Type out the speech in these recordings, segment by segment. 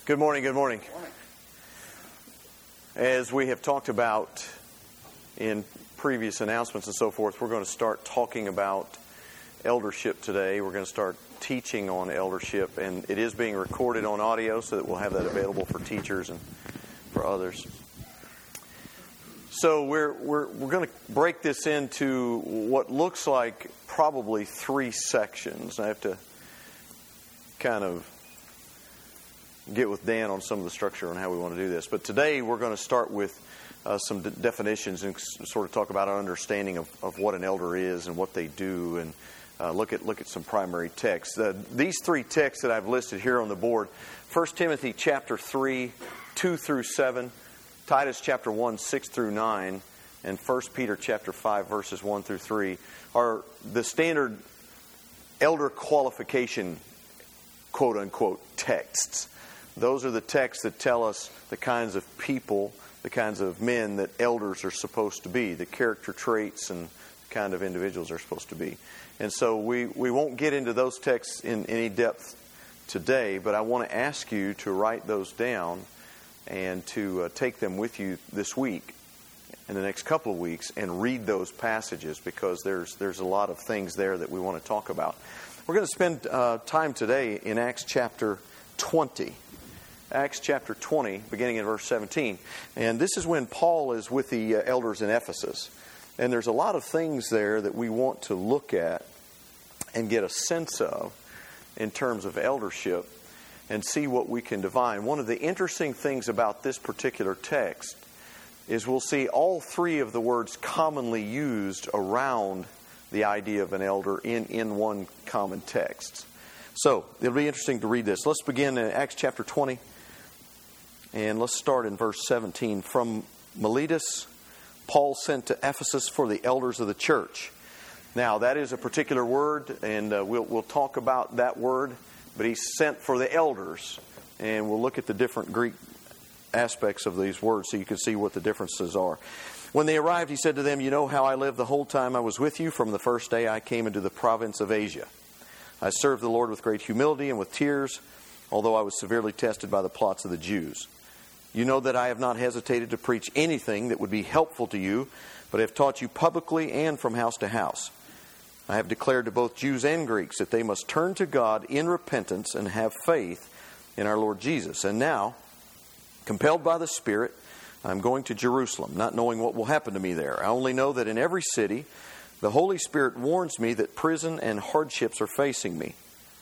Good morning, good morning. As we have talked about in previous announcements and so forth, we're going to start talking about eldership today. We're going to start teaching on eldership, and it is being recorded on audio so that we'll have that available for teachers and for others. So we're going to break this into what looks like probably 3 sections. I have to kind of get with Dan on some of the structure on how we want to do this. But today we're going to start with some definitions and sort of talk about our understanding of what an elder is and what they do, and look at some primary texts. These 3 texts that I've listed here on the board: 1 Timothy chapter 3, 2 through 7, Titus chapter 1, 6 through 9, and 1 Peter chapter 5, verses 1 through 3, are the standard elder qualification, quote-unquote, texts. Those are the texts that tell us the kinds of people, the kinds of men that elders are supposed to be, the character traits and the kind of individuals they're supposed to be. And so we won't get into those texts in any depth today, but I want to ask you to write those down and to take them with you this week, in the next couple of weeks, and read those passages, because there's a lot of things there that we want to talk about. We're going to spend time today in Acts chapter 20. Acts chapter 20, beginning in verse 17. And this is when Paul is with the elders in Ephesus. And there's a lot of things there that we want to look at and get a sense of in terms of eldership and see what we can divine. One of the interesting things about this particular text is we'll see all 3 of the words commonly used around the idea of an elder in one common text. So it'll be interesting to read this. Let's begin in Acts chapter 20. And let's start in verse 17. From Miletus, Paul sent to Ephesus for the elders of the church. Now, that is a particular word, and we'll talk about that word. But he sent for the elders, and we'll look at the different Greek aspects of these words so you can see what the differences are. When they arrived, he said to them, "You know how I lived the whole time I was with you, from the first day I came into the province of Asia. I served the Lord with great humility and with tears, although I was severely tested by the plots of the Jews. You know that I have not hesitated to preach anything that would be helpful to you, but have taught you publicly and from house to house. I have declared to both Jews and Greeks that they must turn to God in repentance and have faith in our Lord Jesus. And now, compelled by the Spirit, I'm going to Jerusalem, not knowing what will happen to me there. I only know that in every city, the Holy Spirit warns me that prison and hardships are facing me.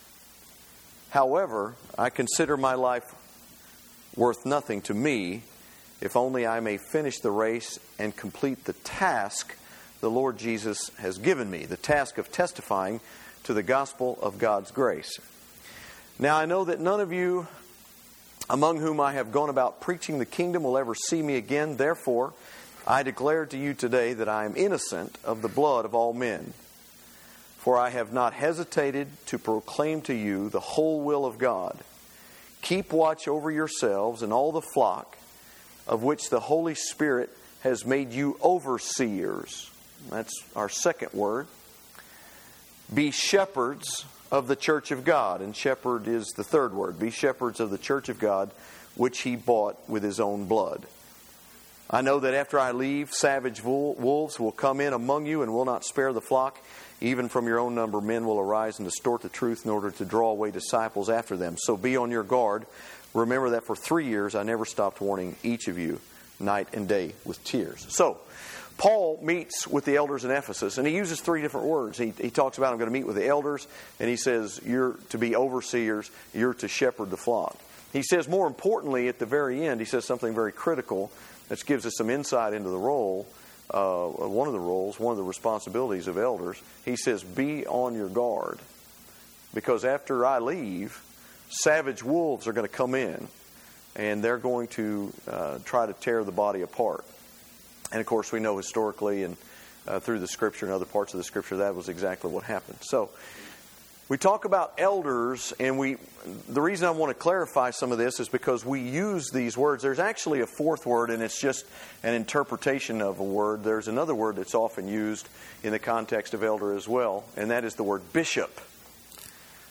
However, I consider my life worth nothing to me, if only I may finish the race and complete the task the Lord Jesus has given me, the task of testifying to the gospel of God's grace. Now I know that none of you among whom I have gone about preaching the kingdom will ever see me again. Therefore, I declare to you today that I am innocent of the blood of all men. For I have not hesitated to proclaim to you the whole will of God. Keep watch over yourselves and all the flock, of which the Holy Spirit has made you overseers." That's our second word. "Be shepherds of the church of God." And shepherd is the third word. "Be shepherds of the church of God, which He bought with His own blood. I know that after I leave, savage wolves will come in among you and will not spare the flock. Even from your own number, men will arise and distort the truth in order to draw away disciples after them. So be on your guard. Remember that for 3 years I never stopped warning each of you night and day with tears." So, Paul meets with the elders in Ephesus, and he uses 3 different words. He talks about, I'm going to meet with the elders, and he says, you're to be overseers, you're to shepherd the flock. He says, more importantly, at the very end, he says something very critical that gives us some insight into the role, one of the responsibilities of elders. He says, be on your guard, because after I leave, savage wolves are going to come in, and they're going to try to tear the body apart. And of course, we know historically and through the Scripture and other parts of the Scripture, that was exactly what happened. So, we talk about elders, and the reason I want to clarify some of this is because we use these words. There's actually a 4th word, and it's just an interpretation of a word. There's another word that's often used in the context of elder as well, and that is the word bishop.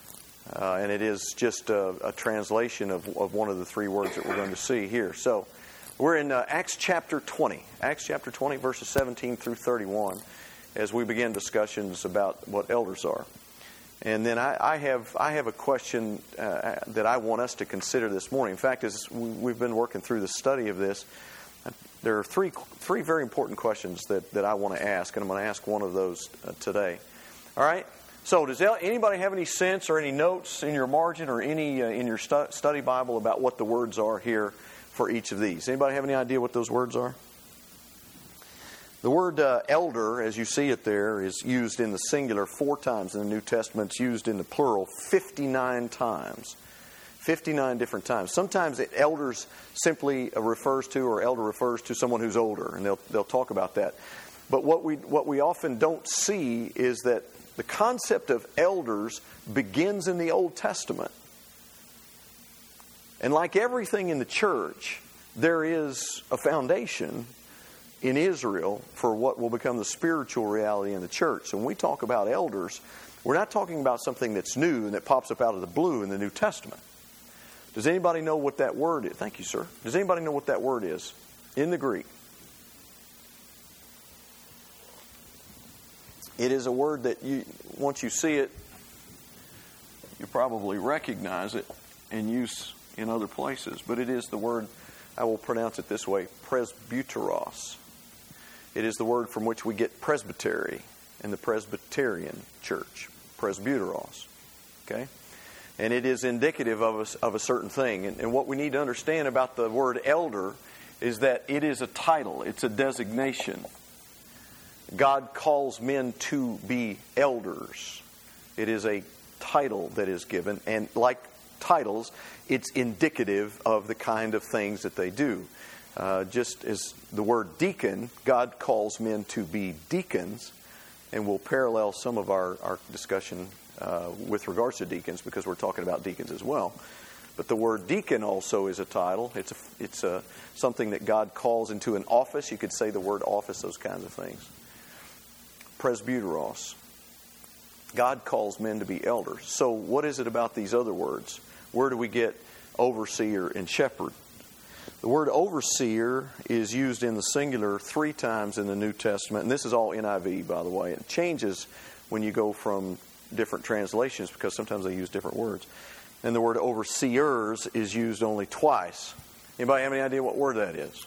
And it is just a translation of one of the three words that we're going to see here. So we're in Acts chapter 20. Acts chapter 20, verses 17 through 31, as we begin discussions about what elders are. And then I have a question that I want us to consider this morning. In fact, as we've been working through the study of this, there are three very important questions that I want to ask, and I'm going to ask one of those today. All right? So does anybody have any sense or any notes in your margin or any in your study Bible about what the words are here for each of these? Anybody have any idea what those words are? The word elder, as you see it there, is used in the singular 4 times in the New Testament. It's used in the plural 59 times. 59 different times. Sometimes elders simply refers to, or elder refers to someone who's older, and they'll talk about that. But what we often don't see is that the concept of elders begins in the Old Testament. And like everything in the church, there is a foundation in Israel for what will become the spiritual reality in the church. So when we talk about elders, we're not talking about something that's new and that pops up out of the blue in the New Testament. Does anybody know what that word is? Thank you, sir. Does anybody know what that word is in the Greek? It is a word that once you see it, you probably recognize it and use in other places. But it is the word, I will pronounce it this way, presbyteros. It is the word from which we get presbytery in the Presbyterian church, presbyteros. Okay? And it is indicative of a certain thing. And what we need to understand about the word elder is that it is a title. It's a designation. God calls men to be elders. It is a title that is given. And like titles, it's indicative of the kind of things that they do. Just as the word deacon, God calls men to be deacons. And we'll parallel some of our discussion with regards to deacons, because we're talking about deacons as well. But the word deacon also is a title. It's something that God calls into an office. You could say the word office, those kinds of things. Presbyteros. God calls men to be elders. So what is it about these other words? Where do we get overseer and shepherd? The word overseer is used in the singular 3 times in the New Testament. And this is all NIV, by the way. It changes when you go from different translations because sometimes they use different words. And the word overseers is used only twice. Anybody have any idea what word that is?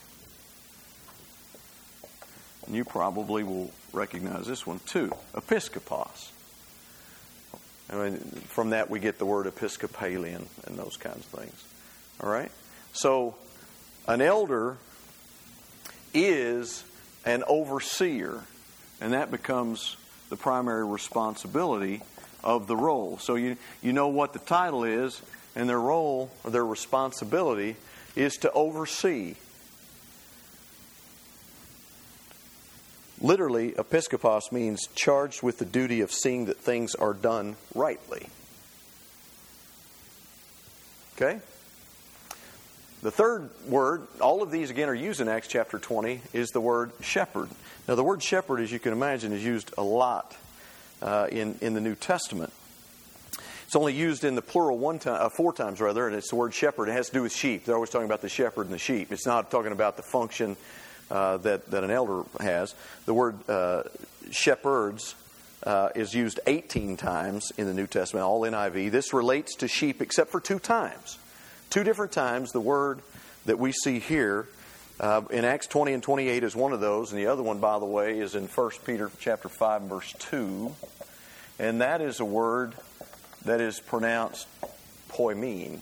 And you probably will recognize this one too. Episkopos. I mean, from that we get the word Episcopalian and those kinds of things. All right? So an elder is an overseer, and that becomes the primary responsibility of the role. So you know what the title is, and their role or their responsibility is to oversee. Literally, episkopos means charged with the duty of seeing that things are done rightly. Okay? The third word, all of these again are used in Acts chapter 20, is the word shepherd. Now the word shepherd, as you can imagine, is used a lot in the New Testament. It's only used in the plural 4 times, and it's the word shepherd. It has to do with sheep. They're always talking about the shepherd and the sheep. It's not talking about the function that an elder has. The word shepherds is used 18 times in the New Testament, all NIV. This relates to sheep except for 2 times. 2 different times. The word that we see here in Acts 20 and 28 is one of those, and the other one, by the way, is in 1 Peter chapter 5 and verse 2. And that is a word that is pronounced poimen.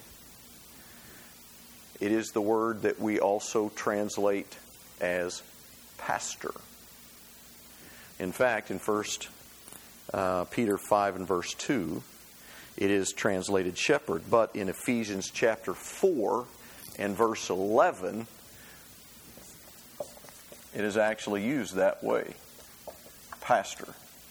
It is the word that we also translate as pastor. In fact, in 1 Peter 5 and verse 2, it is translated shepherd. But in Ephesians chapter 4 and verse 11, it is actually used that way. Pastor.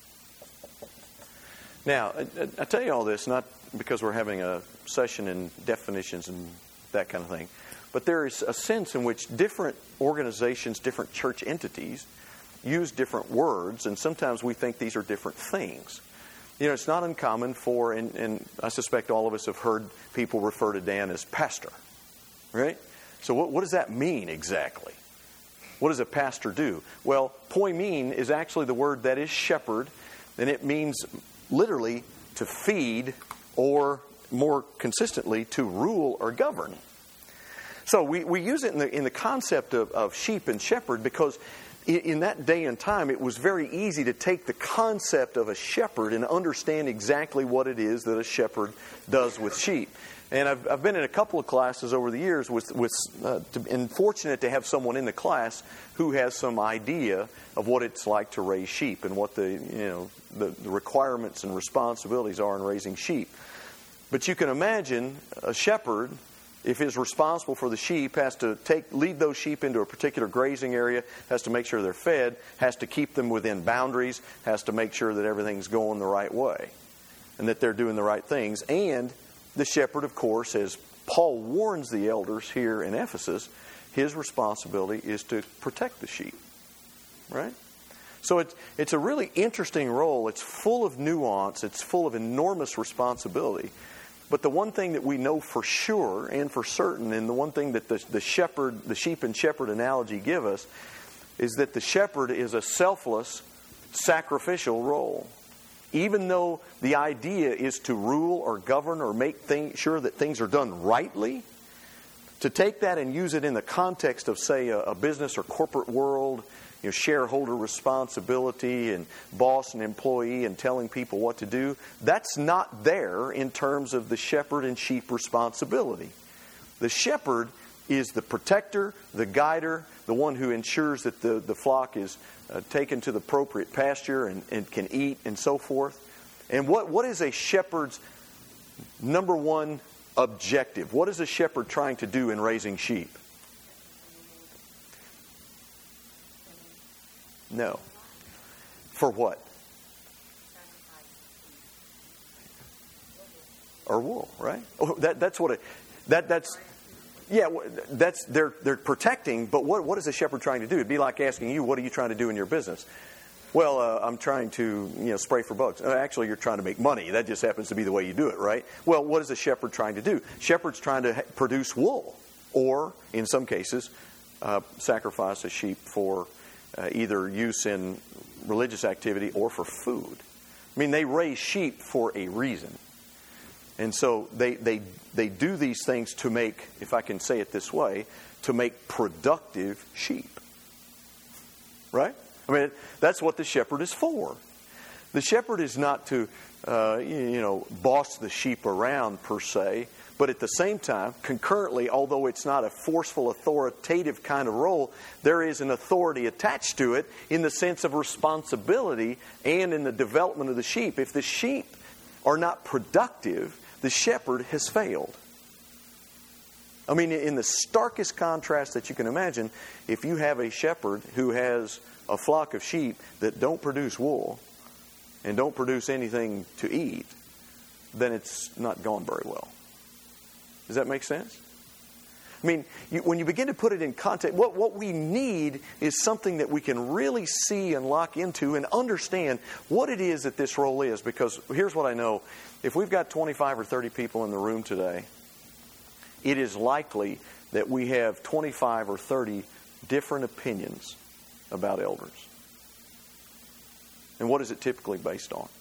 Now, I tell you all this not because we're having a session in definitions and that kind of thing, but there is a sense in which different organizations, different church entities use different words, and sometimes we think these are different things. It's not uncommon for, and I suspect all of us have heard people refer to Dan as pastor, right? So what does that mean exactly? What does a pastor do? Well, poimen is actually the word that is shepherd, and it means literally to feed, or more consistently, to rule or govern. So we use it in the concept of sheep and shepherd because in that day and time it was very easy to take the concept of a shepherd and understand exactly what it is that a shepherd does with sheep. And I've been in a couple of classes over the years and fortunate to have someone in the class who has some idea of what it's like to raise sheep and what the requirements and responsibilities are in raising sheep. But you can imagine a shepherd, if he's responsible for the sheep, has to lead those sheep into a particular grazing area, has to make sure they're fed, has to keep them within boundaries, has to make sure that everything's going the right way and that they're doing the right things. And the shepherd, of course, as Paul warns the elders here in Ephesus, his responsibility is to protect the sheep. Right? So it's a really interesting role. It's full of nuance. It's full of enormous responsibility. But the one thing that we know for sure and for certain, and the one thing that the sheep and shepherd analogy give us, is that the shepherd is a selfless, sacrificial role. Even though the idea is to rule or govern or make sure that things are done rightly, to take that and use it in the context of, say, a business or corporate world, shareholder responsibility and boss and employee and telling people what to do, that's not there in terms of the shepherd and sheep responsibility. The shepherd is the protector, the guider, the one who ensures that the flock is taken to the appropriate pasture and can eat and so forth. And what is a shepherd's number one objective? What is a shepherd trying to do in raising sheep? No. For what? Or wool, right? Oh, that's what they're protecting. But what is a shepherd trying to do? It'd be like asking you, what are you trying to do in your business? Well, I'm trying to spray for bugs. Actually, you're trying to make money. That just happens to be the way you do it, right? Well, what is a shepherd trying to do? Shepherd's trying to produce wool, or in some cases, sacrifice a sheep for either use in religious activity or for food. I mean, they raise sheep for a reason. And so they do these things to make, if I can say it this way, to make productive sheep. Right? I mean, that's what the shepherd is for. The shepherd is not to, boss the sheep around per se, but at the same time, concurrently, although it's not a forceful, authoritative kind of role, there is an authority attached to it in the sense of responsibility and in the development of the sheep. If the sheep are not productive, the shepherd has failed. I mean, in the starkest contrast that you can imagine, if you have a shepherd who has a flock of sheep that don't produce wool and don't produce anything to eat, then it's not gone very well. Does that make sense? I mean, when you begin to put it in context, what we need is something that we can really see and lock into and understand what it is that this role is. Because here's what I know. If we've got 25 or 30 people in the room today, it is likely that we have 25 or 30 different opinions about elders. And what is it typically based on?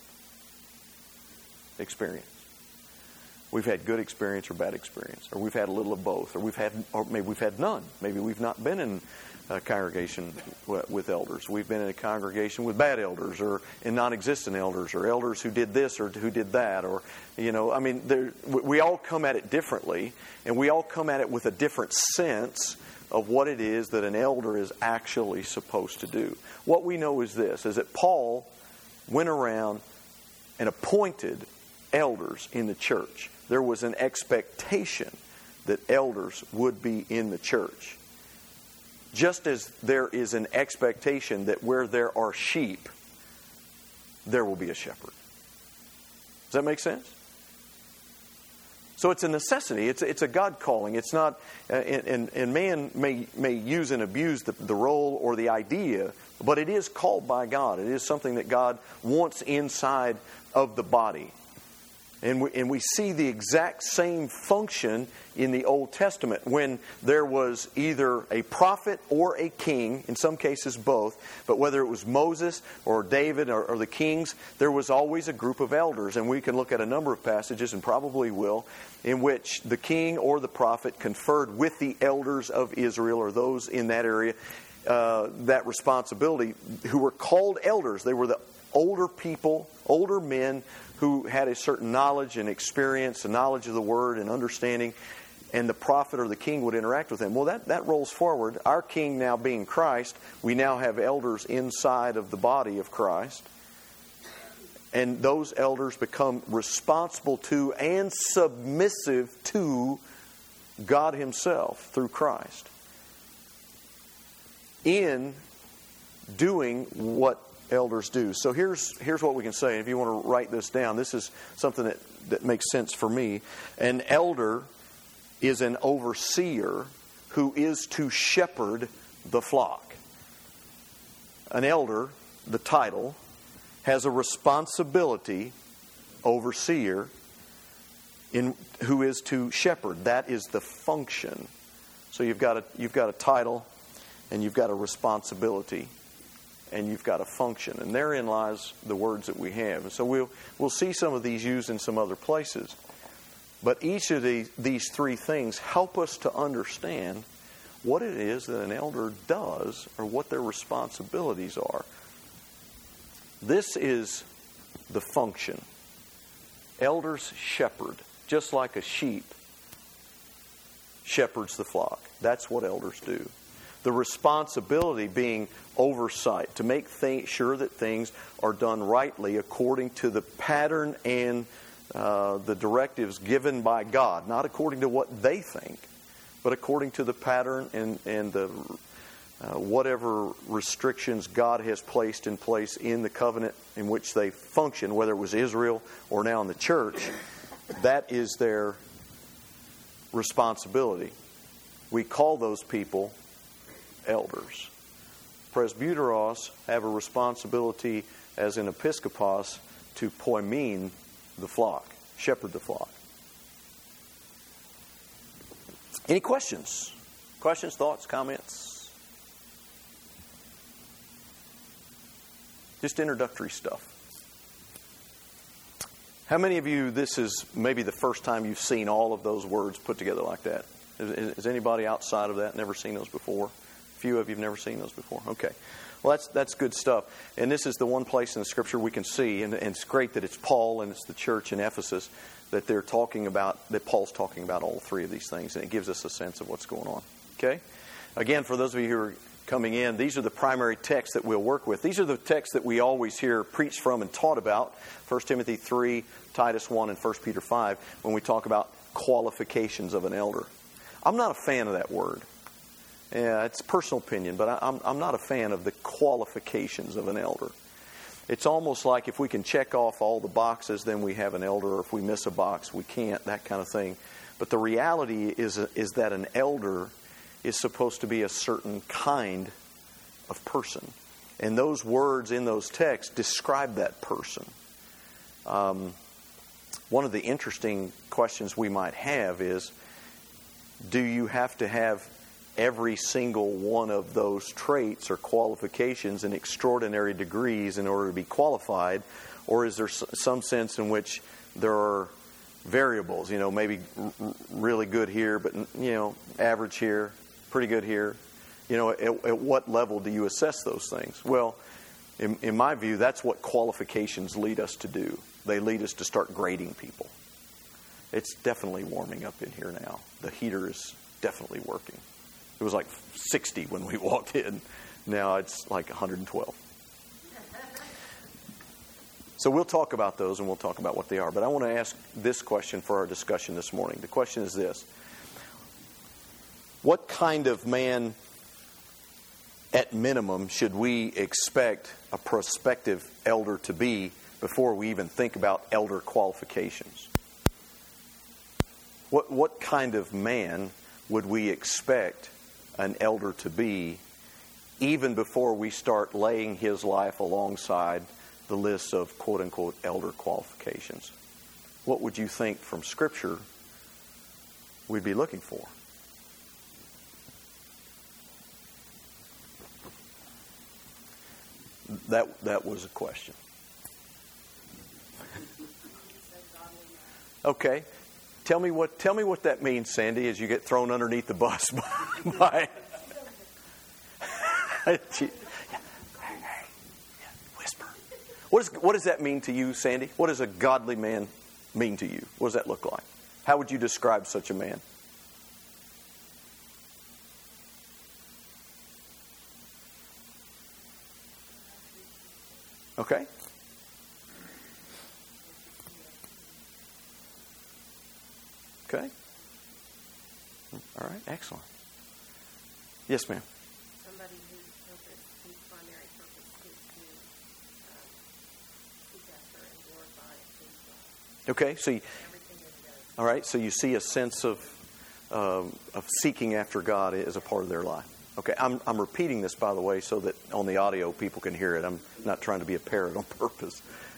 Experience. We've had good experience or bad experience, or we've had a little of both, or maybe we've had none. Maybe we've not been in a congregation with elders. We've been in a congregation with bad elders, or in non-existent elders, or elders who did this or who did that, or we all come at it differently, and we all come at it with a different sense of what it is that an elder is actually supposed to do. What we know is this: is that Paul went around and appointed elders in the church. There was an expectation that elders would be in the church. Just as there is an expectation that where there are sheep, there will be a shepherd. Does that make sense? So it's a necessity. It's a God calling. It's not, and man may use and abuse the role or the idea, but it is called by God. It is something that God wants inside of the body. And we see the exact same function in the Old Testament when there was either a prophet or a king, in some cases both, but whether it was Moses or David or the kings, there was always a group of elders. And we can look at a number of passages, and probably will, in which the king or the prophet conferred with the elders of Israel or those in that area, that responsibility, who were called elders. They were the older people, older men who had a certain knowledge and experience, a knowledge of the Word and understanding, and the prophet or the king would interact with them. Well, that rolls forward. Our king now being Christ, we now have elders inside of the body of Christ. And those elders become responsible to and submissive to God Himself through Christ in doing what elders do. So here's what we can say. If you want to write this down, this is something that makes sense for me. An elder is an overseer who is to shepherd the flock. An elder, the title, has a responsibility, overseer, who is to shepherd. That is the function. So you've got a title, and you've got a responsibility, and you've got a function. And therein lies the words that we have. And so we'll see some of these used in some other places. But each of these three things help us to understand what it is that an elder does or what their responsibilities are. This is the function. Elders shepherd, just like a sheep shepherds the flock. That's what elders do. The responsibility being oversight, to make sure that things are done rightly according to the pattern and the directives given by God. Not according to what they think, but according to the pattern and the whatever restrictions God has placed in place in the covenant in which they function, whether it was Israel or now in the church. That is their responsibility. We call those people elders. Presbyteros have a responsibility as an episkopos to poimen the flock, shepherd the flock. Any questions? Questions, thoughts, comments? Just introductory stuff. How many of you, this is maybe the first time you've seen all of those words put together like that? Is anybody outside of that never seen those before? A few of you have never seen those before. Okay. Well, that's good stuff. And this is the one place in the Scripture we can see, and it's great that it's Paul and it's the church in Ephesus that they're talking about, that Paul's talking about all three of these things, and it gives us a sense of what's going on. Okay? Again, for those of you who are coming in, these are the primary texts that we'll work with. These are the texts that we always hear preached from and taught about, 1 Timothy 3, Titus 1, and 1 Peter 5, when we talk about qualifications of an elder. I'm not a fan of that word. Yeah, it's a personal opinion, but I'm not a fan of the qualifications of an elder. It's almost like if we can check off all the boxes, then we have an elder, or if we miss a box, we can't, that kind of thing. But the reality is that an elder is supposed to be a certain kind of person. And those words in those texts describe that person. One of the interesting questions we might have is, do you have to have every single one of those traits or qualifications in extraordinary degrees in order to be qualified? Or is there some sense in which there are variables, maybe really good here, but, average here, pretty good here? At what level do you assess those things? Well, in my view, that's what qualifications lead us to do. They lead us to start grading people. It's definitely warming up in here now. The heater is definitely working. It was like 60 when we walked in. Now it's like 112. So we'll talk about those and we'll talk about what they are. But I want to ask this question for our discussion this morning. The question is this. What kind of man, at minimum, should we expect a prospective elder to be before we even think about elder qualifications? What kind of man would we expect an elder to be even before we start laying his life alongside the list of quote-unquote elder qualifications? What would you think from Scripture we'd be looking for? That was a question. Okay. Tell me what that means, Sandy, as you get thrown underneath the bus by whisper. What does that mean to you, Sandy? What does a godly man mean to you? What does that look like? How would you describe such a man? Okay. Okay. All right. Excellent. Yes, ma'am. Somebody whose primary purpose is to seek after and glorify His God. Okay. So, Everything that He does. all right. So you see a sense of seeking after God as a part of their life. Okay. I'm repeating this, by the way, so that on the audio people can hear it. I'm not trying to be a parrot on purpose.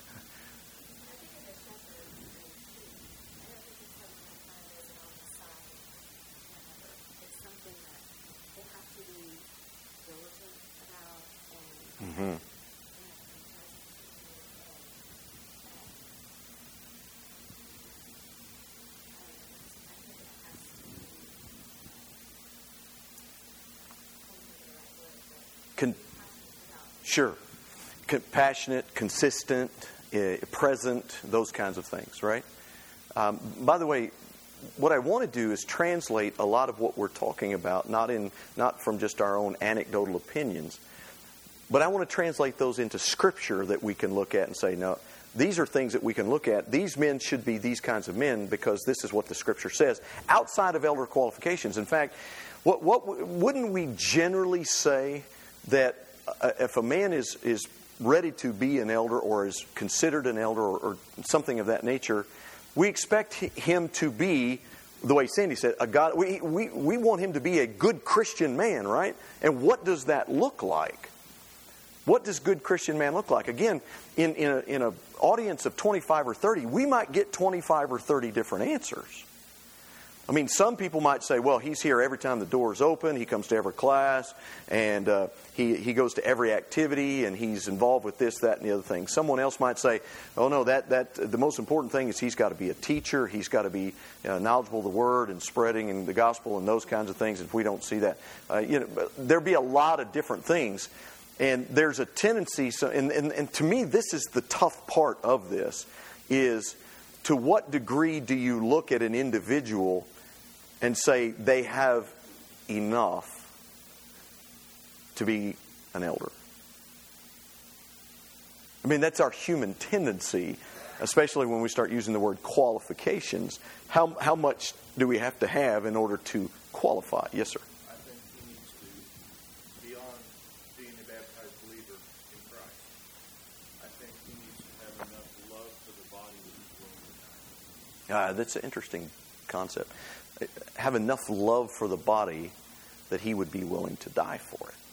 Mm-hmm. Sure. Compassionate, consistent, present, those kinds of things, right? By the way, what I want to do is translate a lot of what we're talking about, not from just our own anecdotal opinions, but I want to translate those into Scripture that we can look at and say, no, these are things that we can look at. These men should be these kinds of men because this is what the Scripture says, outside of elder qualifications. In fact, wouldn't we generally say that if a man is ready to be an elder or is considered an elder or something of that nature, we expect him to be, the way Sandy said, a God. We want him to be a good Christian man, right? And what does that look like? What does good Christian man look like? Again, in an audience of 25 or 30, we might get 25 or 30 different answers. I mean, some people might say, well, he's here every time the door is open. He comes to every class, and he goes to every activity, and he's involved with this, that, and the other thing. Someone else might say, oh, no, that the most important thing is he's got to be a teacher. He's got to be knowledgeable of the Word and spreading and the gospel and those kinds of things. If we don't see that, there'd be a lot of different things. And there's a tendency, and to me, this is the tough part of this, is to what degree do you look at an individual and say they have enough to be an elder? I mean, that's our human tendency, especially when we start using the word qualifications. How much do we have to have in order to qualify? Yes, sir. I think he needs to, beyond being a baptized believer in Christ, I think he needs to have enough love for the body that he's willing to die. That's an interesting concept. Have enough love for the body that he would be willing to die for it.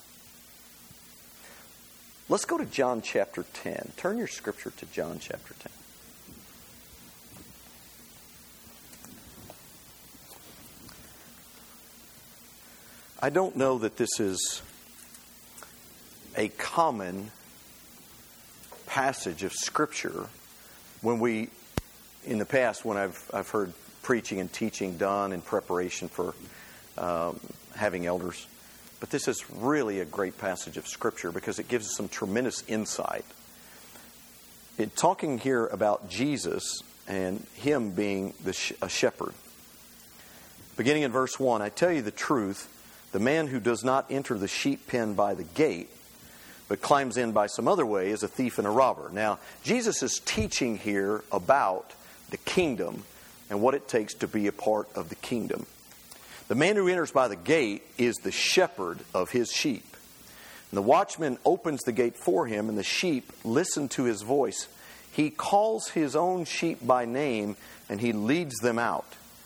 Let's go to John chapter 10. Turn your scripture to John chapter 10. I don't know that this is a common passage of Scripture when in the past, when I've heard preaching and teaching done in preparation for having elders. But this is really a great passage of Scripture because it gives us some tremendous insight. Talking here about Jesus and Him being a shepherd. Beginning in verse 1, I tell you the truth, the man who does not enter the sheep pen by the gate, but climbs in by some other way, is a thief and a robber. Now, Jesus is teaching here about the kingdom and what it takes to be a part of the kingdom. The man who enters by the gate is the shepherd of his sheep. And the watchman opens the gate for him, and the sheep listen to his voice. He calls his own sheep by name, and he leads them out.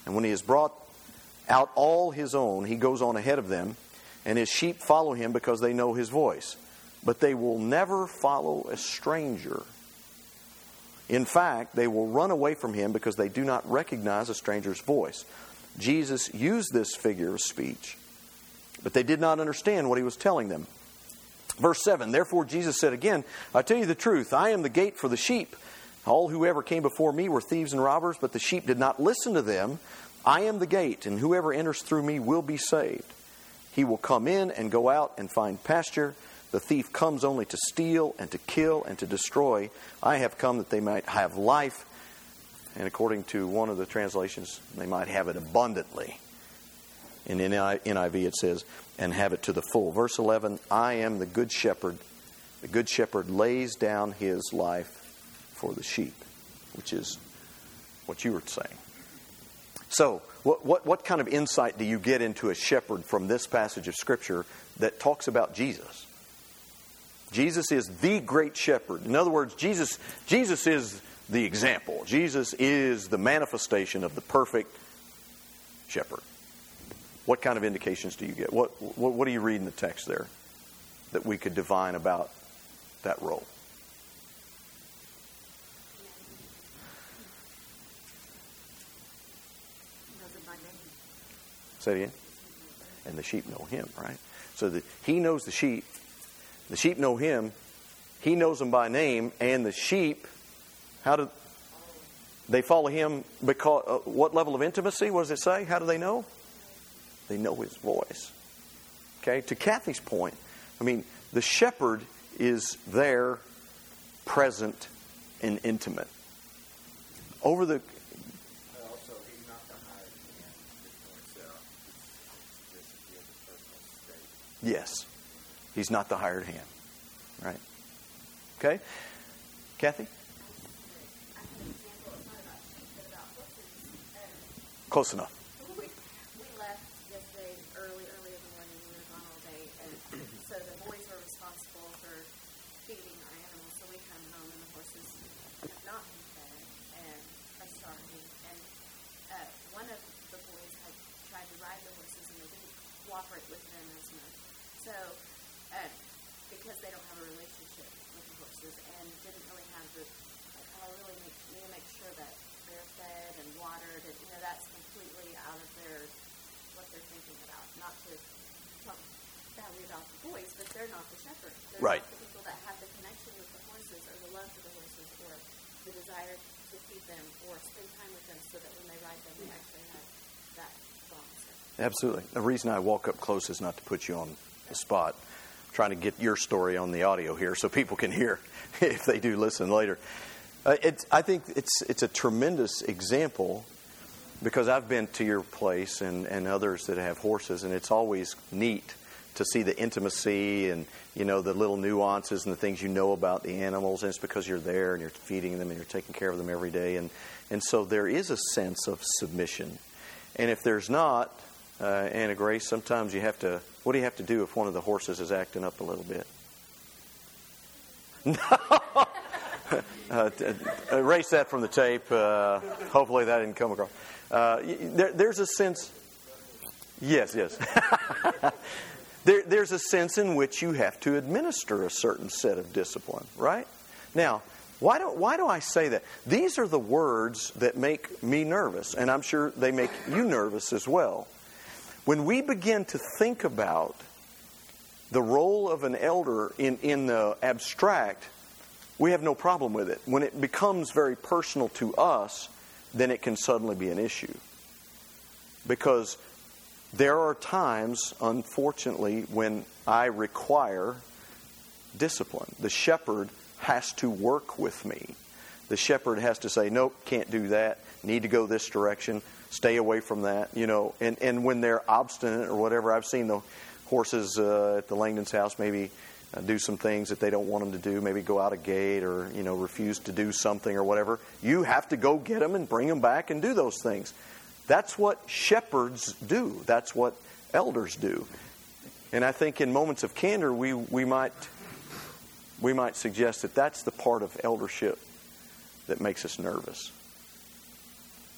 And when he has brought out all his own, he goes on ahead of them, and his sheep follow him because they know his voice. But they will never follow a stranger. In fact, they will run away from him because they do not recognize a stranger's voice. Jesus used this figure of speech, but they did not understand what he was telling them. Verse 7, therefore Jesus said again, I tell you the truth, I am the gate for the sheep. All who ever came before me were thieves and robbers, but the sheep did not listen to them. I am the gate, and whoever enters through me will be saved. He will come in and go out and find pasture. The thief comes only to steal and to kill and to destroy. I have come that they might have life. And according to one of the translations, they might have it abundantly. In NIV it says, and have it to the full. Verse 11, I am the good shepherd. The good shepherd lays down his life for the sheep, which is what you were saying. So, what kind of insight do you get into a shepherd from this passage of Scripture that talks about Jesus? Jesus is the great shepherd. In other words, Jesus is the example. Jesus is the manifestation of the perfect shepherd. What kind of indications do you get? What do you read in the text there that we could divine about that role? Say it again. And the sheep know him, right? So he knows the sheep. The sheep know him. He knows them by name. And the sheep, how do they follow him? Because what level of intimacy? What does it say? How do they know? They know his voice. Okay, to Kathy's point, I mean, the shepherd is there, present, and intimate. Over the... Also, he's not the hired hand that points out. It's just he has a personal state. Yes, he's not the hired hand. Right? Okay? Kathy? I have an example. It's not about sheep, but about horses. Close enough. We left yesterday early in the morning. We were gone all day, and so the boys were responsible for feeding our animals. So we come home, and the horses have not been fed and are starving. And one of the boys had tried to ride the horses, and they didn't cooperate with them as much. So because they don't have a relationship with the horses and didn't really have the, I really need to make sure that they're fed and watered, and that's completely out of what they're thinking about. Not to talk badly about the boys, but they're not the shepherds. They're right. not the people that have the connection with the horses or the love for the horses or the desire to feed them or spend time with them so that when they ride them, they actually have that bond. Absolutely. The reason I walk up close is not to put you on the spot. I'm trying to get your story on the audio here so people can hear if they do listen later. I think it's a tremendous example because I've been to your place and others that have horses, and it's always neat to see the intimacy and, the little nuances and the things you know about the animals. And it's because you're there and you're feeding them and you're taking care of them every day. And so there is a sense of submission. And if there's not, Anna Grace, sometimes you have to, what do you have to do if one of the horses is acting up a little bit? Erase that from the tape. Hopefully that didn't come across. There's a sense... Yes. There's a sense in which you have to administer a certain set of discipline, right? Now, why do I say that? These are the words that make me nervous, and I'm sure they make you nervous as well. When we begin to think about the role of an elder in the abstract, we have no problem with it. When it becomes very personal to us, then it can suddenly be an issue. Because there are times, unfortunately, when I require discipline. The shepherd has to work with me. The shepherd has to say, nope, can't do that, need to go this direction, stay away from that, And when they're obstinate or whatever, I've seen the horses at the Langdon's house maybe do some things that they don't want them to do, maybe go out a gate or, refuse to do something or whatever. You have to go get them and bring them back and do those things. That's what shepherds do. That's what elders do. And I think in moments of candor, we might suggest that that's the part of eldership that makes us nervous.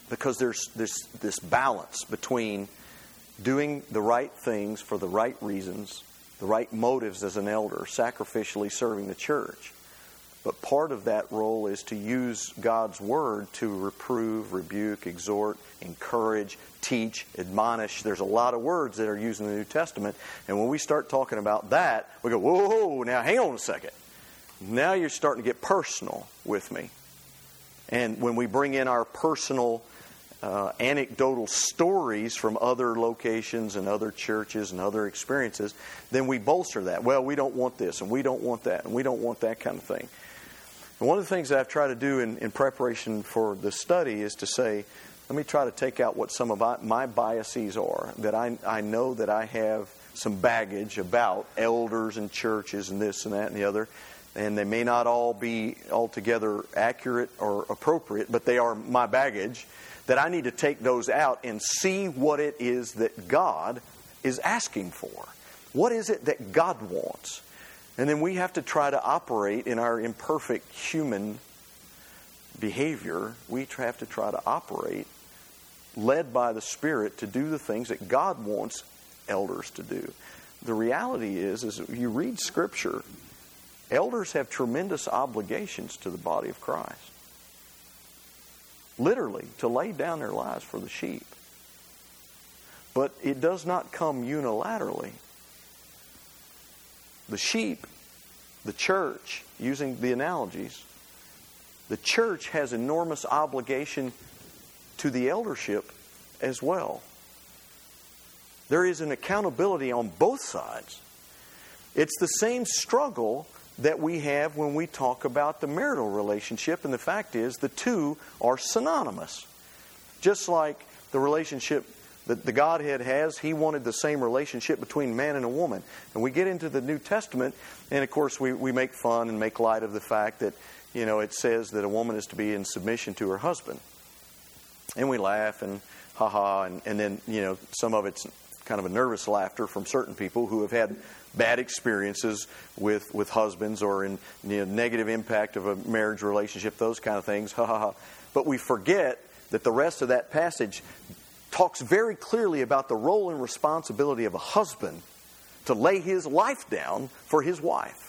Because there's this balance between doing the right things for the right reasons, the right motives as an elder, sacrificially serving the church. But part of that role is to use God's Word to reprove, rebuke, exhort, encourage, teach, admonish. There's a lot of words that are used in the New Testament. And when we start talking about that, we go, whoa, now hang on a second. Now you're starting to get personal with me. And when we bring in our personal anecdotal stories from other locations and other churches and other experiences, then we bolster that. Well, we don't want this, and we don't want that, and we don't want that kind of thing. And one of the things that I've tried to do in preparation for the study is to say, let me try to take out what some of my biases are, that I know that I have some baggage about elders and churches and this and that and the other, and they may not all be altogether accurate or appropriate, but they are my baggage, that I need to take those out and see what it is that God is asking for. What is it that God wants? And then we have to try to operate in our imperfect human behavior. We have to try to operate led by the Spirit to do the things that God wants elders to do. The reality is if you read Scripture, elders have tremendous obligations to the body of Christ. Literally, to lay down their lives for the sheep. But it does not come unilaterally. The sheep, the church, using the analogies, the church has enormous obligation to the eldership as well. There is an accountability on both sides. It's the same struggle that we have when we talk about the marital relationship, and the fact is the two are synonymous. Just like the relationship that the Godhead has, He wanted the same relationship between man and a woman. And we get into the New Testament, and of course we make fun and make light of the fact that, it says that a woman is to be in submission to her husband. And we laugh and ha-ha, and then, some of it's kind of a nervous laughter from certain people who have had bad experiences with husbands or in negative impact of a marriage relationship, those kind of things. Ha ha ha. But we forget that the rest of that passage talks very clearly about the role and responsibility of a husband to lay his life down for his wife.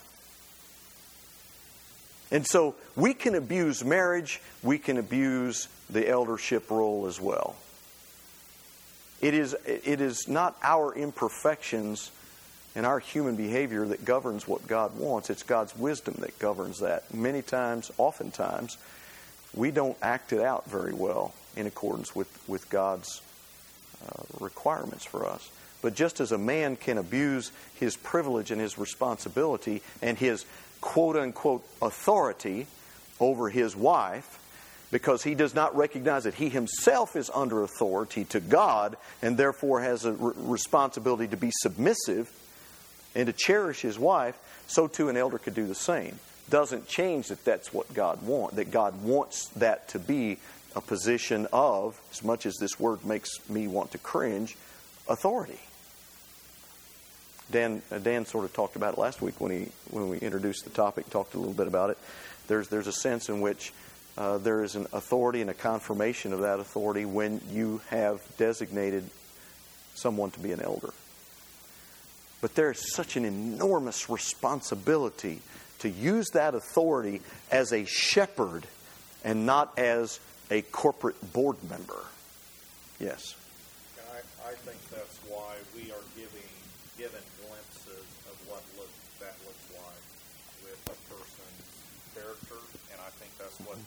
And so we can abuse marriage, we can abuse the eldership role as well. It is not our imperfections and our human behavior that governs what God wants. It's God's wisdom that governs that. Many times, oftentimes, we don't act it out very well in accordance with God's requirements for us. But just as a man can abuse his privilege and his responsibility and his quote-unquote authority over his wife, because he does not recognize that he himself is under authority to God and therefore has a responsibility to be submissive and to cherish his wife, so too an elder could do the same. Doesn't change that that's what God wants, that God wants that to be a position of, as much as this word makes me want to cringe, authority. Dan sort of talked about it last week when we introduced the topic, talked a little bit about it. There's a sense in which there is an authority and a confirmation of that authority when you have designated someone to be an elder. But there is such an enormous responsibility to use that authority as a shepherd and not as a corporate board member. Yes. And I think that's why we are given glimpses of what that looks like with a person's character, and I think that's what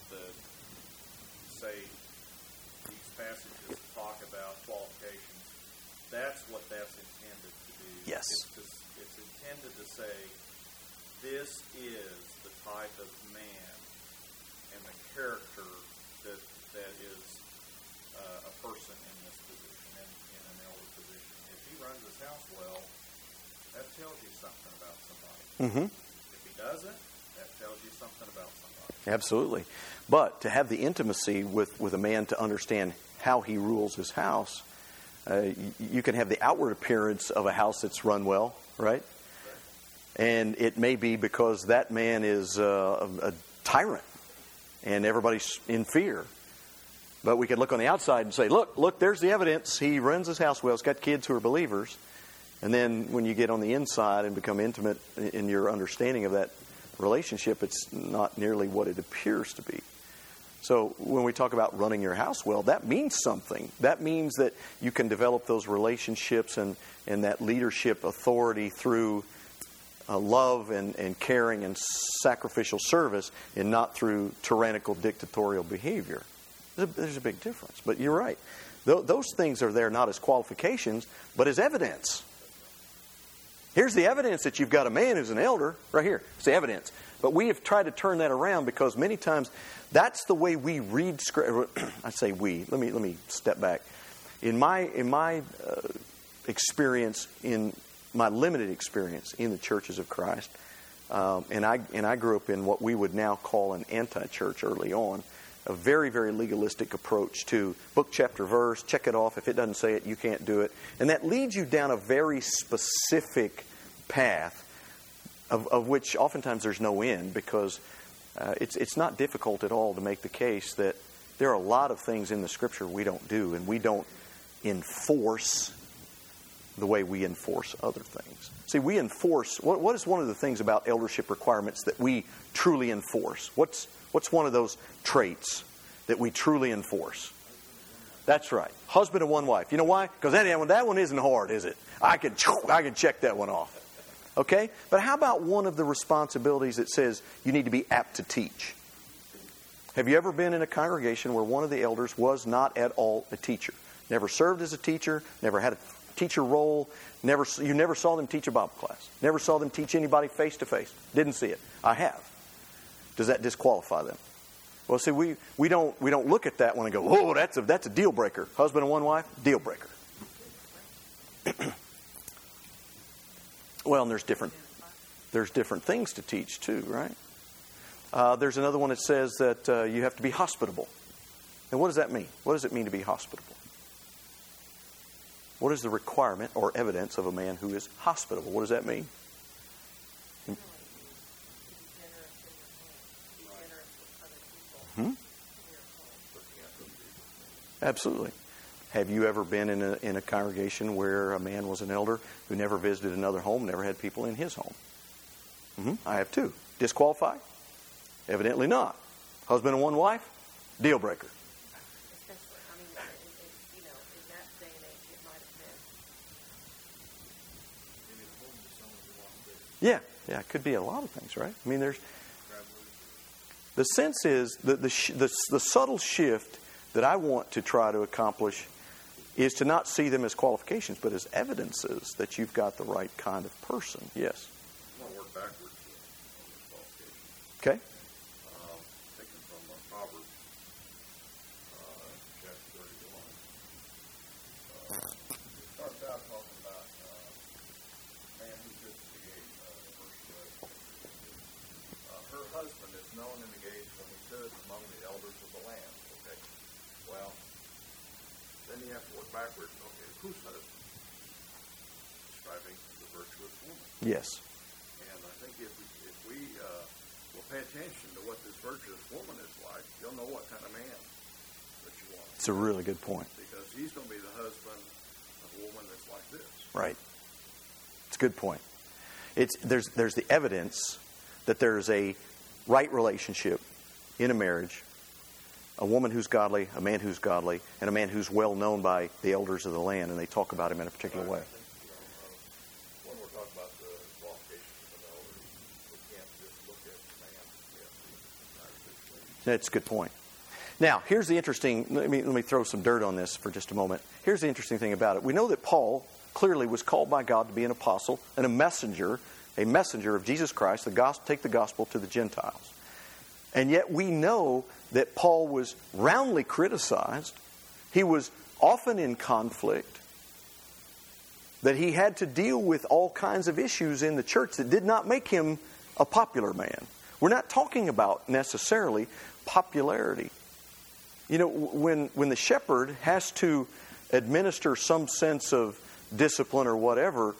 these passages talk about qualifications. That's what that's intended to do. Yes. It's intended to say, this is the type of man and the character that is a person in this position, in an elder position. If he runs his house well, that tells you something about somebody. Mm-hmm. If he doesn't, that tells you something about somebody. Absolutely. But to have the intimacy with a man to understand how he rules his house, you can have the outward appearance of a house that's run well, right? And it may be because that man is a tyrant and everybody's in fear. But we could look on the outside and say, look, there's the evidence. He runs his house well. He's got kids who are believers. And then when you get on the inside and become intimate in your understanding of that relationship, it's not nearly what it appears to be. So when we talk about running your house well, that means something. That means that you can develop those relationships and that leadership authority through love and caring and sacrificial service, and not through tyrannical dictatorial behavior. There's a big difference. But you're right. Those things are there not as qualifications, but as evidence. Here's the evidence that you've got a man who's an elder. Right here. It's the evidence. But we have tried to turn that around because many times that's the way we read Scripture. I say we. Let me step back. In my experience, in my limited experience in the churches of Christ, and I grew up in what we would now call an anti-church early on, a very, very legalistic approach to book, chapter, verse, check it off. If it doesn't say it, you can't do it. And that leads you down a very specific path of which oftentimes there's no end, because it's not difficult at all to make the case that there are a lot of things in the Scripture we don't do, and we don't enforce the way we enforce other things. See, we enforce. What is one of the things about eldership requirements that we truly enforce? What's one of those traits that we truly enforce? That's right. Husband and one wife. You know why? Because that one isn't hard, is it? I can check that one off. Okay? But how about one of the responsibilities that says you need to be apt to teach? Have you ever been in a congregation where one of the elders was not at all a teacher? Never served as a teacher, never had a teacher role, you never saw them teach a Bible class, never saw them teach anybody face to face? Didn't see it. I have. Does that disqualify them? Well, see, we don't look at that one and go, "Oh, that's a deal breaker." Husband and one wife, deal breaker. Well, and there's different things to teach too, right? There's another one that says that you have to be hospitable. And what does that mean? What does it mean to be hospitable? What is the requirement or evidence of a man who is hospitable? What does that mean? Absolutely. Have you ever been in a congregation where a man was an elder who never visited another home, never had people in his home? I have too. Disqualified? Evidently not. Husband and one wife? Deal breaker. Especially, in that day and age, it might have been. Yeah, it could be a lot of things, right? I mean, the sense is the subtle shift that I want to try to accomplish is to not see them as qualifications, but as evidences that you've got the right kind of person. Yes. I'm going to work backwards on this qualification. Okay. Taken from Proverbs, chapter 31. It starts out talking about a man who sits at the gate, verse 11. Her husband is known in the gates when he sits among the elders of the land. Okay. Well, then you have to work backwards. Okay, whose husband? Describing the virtuous woman. Yes. And I think if we will pay attention to what this virtuous woman is like, you'll know what kind of man that you want. It's a really good point. Because he's going to be the husband of a woman that's like this. Right. It's a good point. There's the evidence that there's a right relationship in a marriage. A woman who's godly, a man who's godly, and a man who's well known by the elders of the land, and they talk about him in a particular way. When we're talking about the qualifications of elders, we can't just look at the man. That's a good point. Now, here's the interesting. Let me throw some dirt on this for just a moment. Here's the interesting thing about it. We know that Paul clearly was called by God to be an apostle and a messenger of Jesus Christ, take the gospel to the Gentiles. And yet we know that Paul was roundly criticized. He was often in conflict. That he had to deal with all kinds of issues in the church that did not make him a popular man. We're not talking about necessarily popularity. You know, when the shepherd has to administer some sense of discipline or whatever,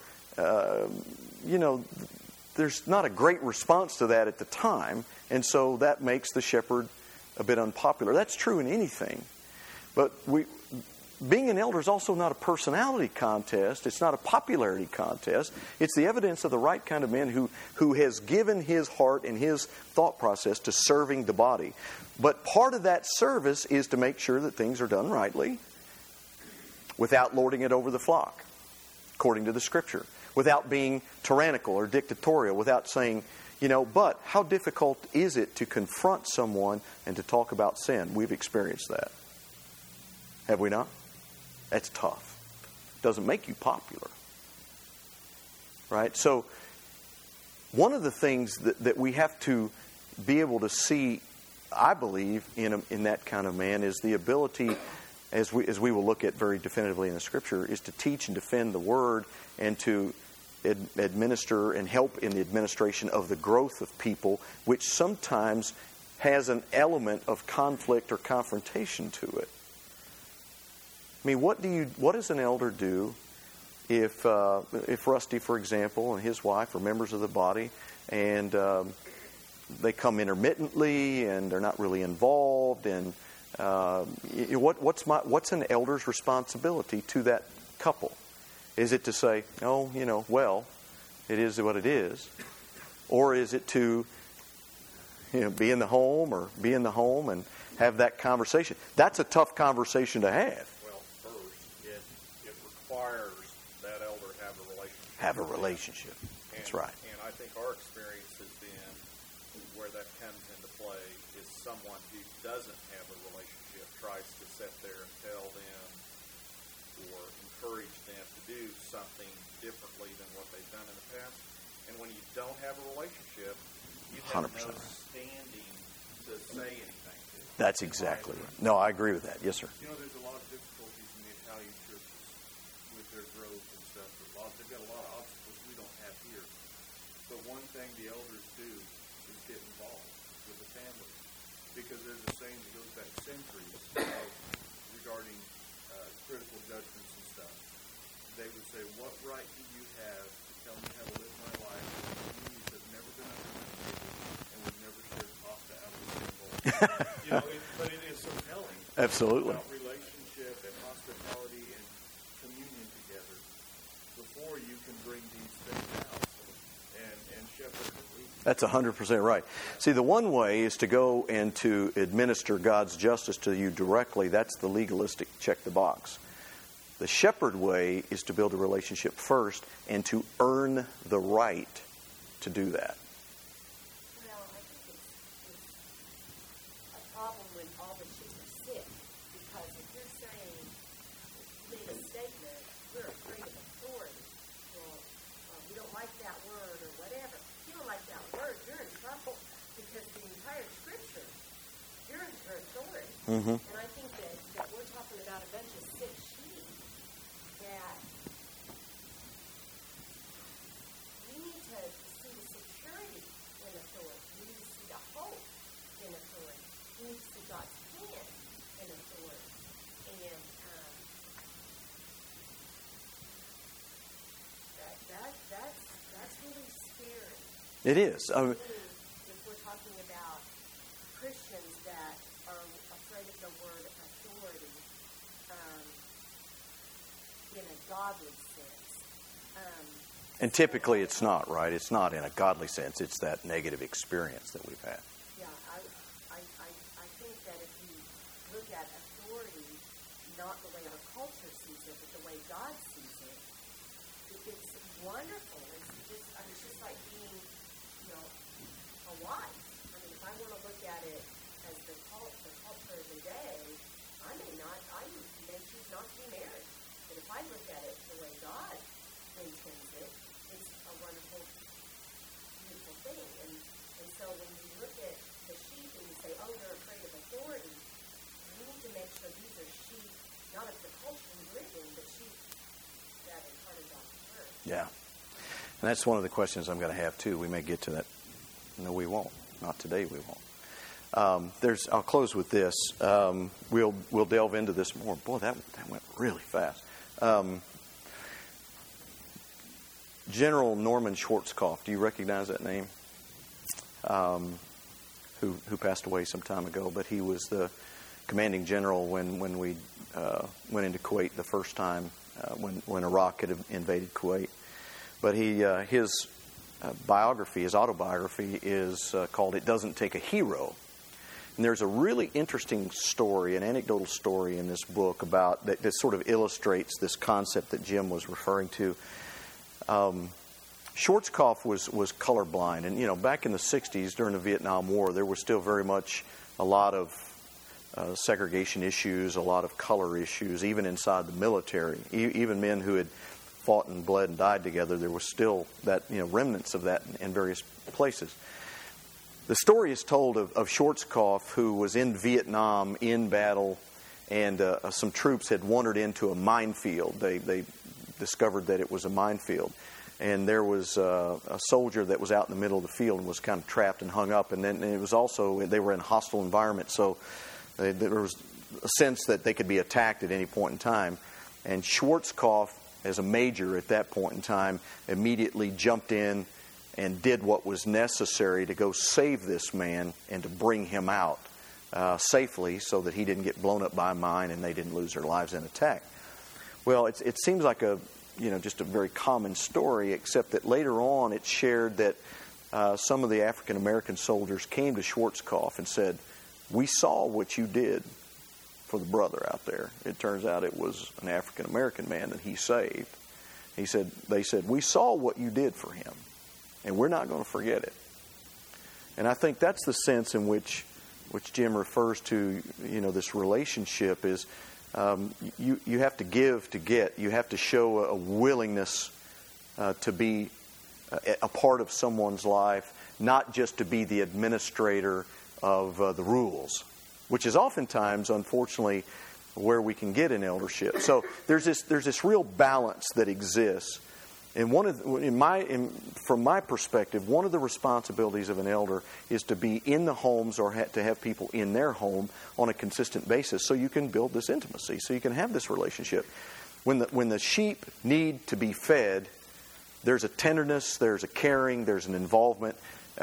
there's not a great response to that at the time. And so that makes the shepherd a bit unpopular. That's true in anything. But being an elder is also not a personality contest. It's not a popularity contest. It's the evidence of the right kind of man who has given his heart and his thought process to serving the body. But part of that service is to make sure that things are done rightly without lording it over the flock, according to the Scripture, without being tyrannical or dictatorial, without saying, but how difficult is it to confront someone and to talk about sin? We've experienced that. Have we not? That's tough. Doesn't make you popular. Right? So, one of the things that we have to be able to see, I believe, in that kind of man is the ability, as we will look at very definitively in the Scripture, is to teach and defend the Word and to administer and help in the administration of the growth of people, which sometimes has an element of conflict or confrontation to it. I mean, what does an elder do if Rusty, for example, and his wife are members of the body, and they come intermittently and they're not really involved, and what's an elder's responsibility to that couple? Is it to say, well, it is what it is? Or is it to, be in the home and have that conversation? That's a tough conversation to have. Well, first, it requires that elder have a relationship. That's right. And I think our experience has been where that comes into play is someone who doesn't have a relationship tries to sit there and tell them or encourage them to do something differently than what they've done in the past. And when you don't have a relationship, you have 100%. no standing to say anything to. That's exactly right. No, I agree with that. Yes, sir. There's a lot of difficulties in the Italian churches with their growth and stuff. They've got a lot of obstacles we don't have here. But one thing the elders do is get involved with the family. Because there's a saying that goes back centuries regarding critical judgments and stuff. They would say, what right do you have to tell me how to live my life with communities that have never been under my table and would never share pasta out of the same bowl? But it is so telling. Absolutely. About relationship and hospitality and communion together before you can bring these things out and shepherd and lead. That's 100% right. See, the one way is to go and to administer God's justice to you directly. That's the legalistic check the box. The shepherd way is to build a relationship first and to earn the right to do that. Well, I think it's a problem when all the sheep are sick, because if you're saying, you made a statement, we're afraid of authority. Well, we don't like that word or whatever. If you don't like that word, you're in trouble, because the entire Scripture, you're under authority. Mm-hmm. And I think that we're talking about a bunch of sick sheep that we need to see the security in authority. We need to see the hope in authority. We need to see God's hand in authority. And that's really scary. It is. If we're talking about Christians that are afraid of the word authority in a godly sense. And typically it's not, right? It's not in a godly sense. It's that negative experience that we've had. Yeah, I think that if you look at authority, not the way our culture sees it, but the way God sees it, it's wonderful. It's just like being, a wife. I mean, if I want to look at it as the culture of the day, I may choose not to be married. But if I look at it the way God intends it, it's a wonderful, beautiful thing. And so when you look at the sheep and you say, oh, they're afraid of authority, you need to make sure these are sheep, not of the culture we live in, but sheep that are part of God's church. Yeah. And that's one of the questions I'm going to have, too. We may get to that. No, we won't. Not today, we won't. I'll close with this. We'll delve into this more. Boy, that went really fast. General Norman Schwarzkopf. Do you recognize that name? Who passed away some time ago, but he was the commanding general when we went into Kuwait the first time, when Iraq had invaded Kuwait. But his biography, his autobiography, is called "It Doesn't Take a Hero." And there's a really interesting story, an anecdotal story in this book about that sort of illustrates this concept that Jim was referring to. Schwarzkopf was colorblind, and back in the 60s during the Vietnam War, there was still very much a lot of segregation issues, a lot of color issues, even inside the military. Even men who had fought and bled and died together, there was still that remnants of that in various places. The story is told of Schwarzkopf, who was in Vietnam in battle, and some troops had wandered into a minefield. They discovered that it was a minefield. And there was a soldier that was out in the middle of the field and was kind of trapped and hung up. And then it was also, they were in a hostile environment, so there was a sense that they could be attacked at any point in time. And Schwarzkopf, as a major at that point in time, immediately jumped in and did what was necessary to go save this man and to bring him out safely so that he didn't get blown up by a mine and they didn't lose their lives in attack. Well, it seems like just a very common story, except that later on it's shared that some of the African American soldiers came to Schwarzkopf and said, "We saw what you did for the brother out there." It turns out it was an African American man that he saved. They said, "We saw what you did for him, and we're not going to forget it." And I think that's the sense in which Jim refers to, this relationship is you have to give to get. You have to show a willingness to be a part of someone's life, not just to be the administrator of the rules, which is oftentimes, unfortunately, where we can get in eldership. So there's this real balance that exists. And from my perspective, one of the responsibilities of an elder is to be in the homes or to have people in their home on a consistent basis, so you can build this intimacy, so you can have this relationship. When the sheep need to be fed, there's a tenderness, there's a caring, there's an involvement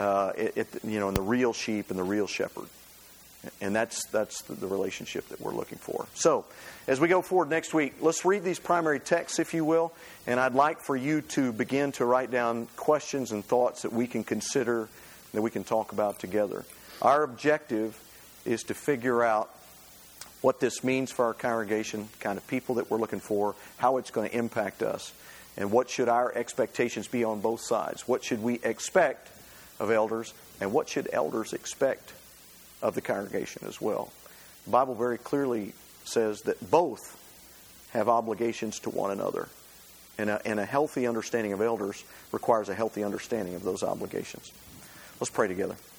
in the real sheep and the real shepherd. And that's the relationship that we're looking for. So, as we go forward next week, let's read these primary texts, if you will. And I'd like for you to begin to write down questions and thoughts that we can consider, that we can talk about together. Our objective is to figure out what this means for our congregation, kind of people that we're looking for, how it's going to impact us, and what should our expectations be on both sides. What should we expect of elders, and what should elders expect of the congregation as well? The Bible very clearly says that both have obligations to one another. And a healthy understanding of elders requires a healthy understanding of those obligations. Let's pray together.